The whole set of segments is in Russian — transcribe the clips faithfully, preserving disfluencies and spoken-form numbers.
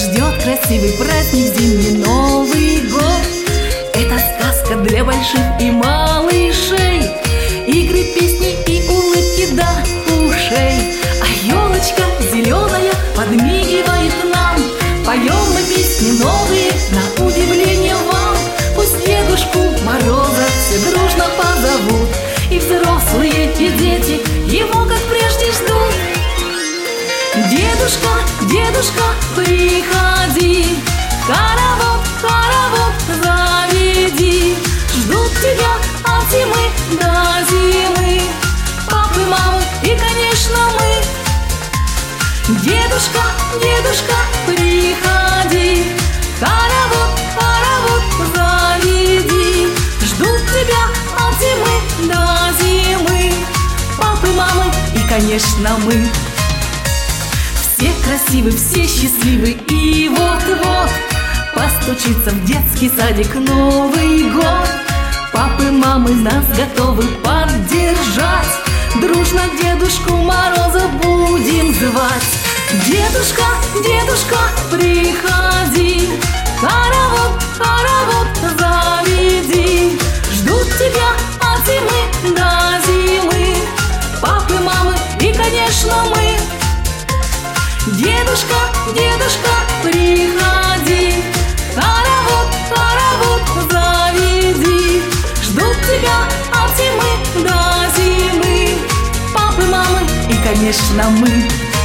ждет красивый праздник, зимний Новый год. Это сказка для больших и малышей, игры, песни и улыбки до ушей. А елочка зеленая подмигивает нам, поем мы песни новые на удивление вам. Пусть Дедушку Мороза все дружно позовут, и взрослые, и дети его как прежде ждут. Дедушка, дедушка, приходи, хоровод, хоровод заведи. Ждут тебя от зимы до зимы папы, мамы и, конечно, мы. Дедушка, дедушка, приходи, хоровод, хоровод заведи. Ждут тебя от зимы до зимы папы, мамы и, конечно, мы. Все красивы, все счастливы, и вот-вот постучится в детский садик Новый год. Папы, мамы нас готовы поддержать, дружно Дедушку Мороза будем звать. Дедушка, дедушка, приходи, хоровод, хоровод заведи. Ждут тебя от зимы до зимы папы, мамы и, конечно, мы. Дедушка, дедушка, приходи, хоровод, хоровод заведи. Ждут тебя от зимы до зимы папы, мамы и, конечно, мы.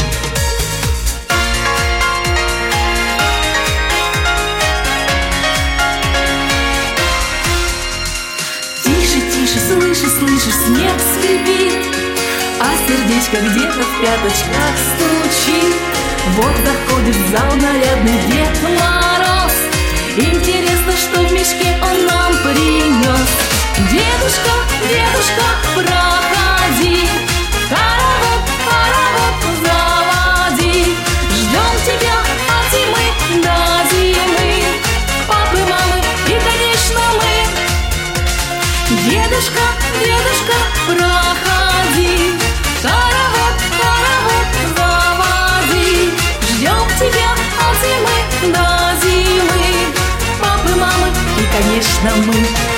Тише, тише, слышишь, слышишь, снег скрипит, а сердечко где-то в пяточках стучит. Вот заходит в зал нарядный Дед Мороз, интересно, что в мешке он нам принес. Дедушка, дедушка, проходи, хоровод, хоровод заводи. Ждем тебя от зимы до зимы папы, мамы и, конечно, мы. Дедушка, дедушка, проходи, хоровод, хоровод заводи. Ждем тебя от зимы до зимы папы, мамы и, конечно, мы.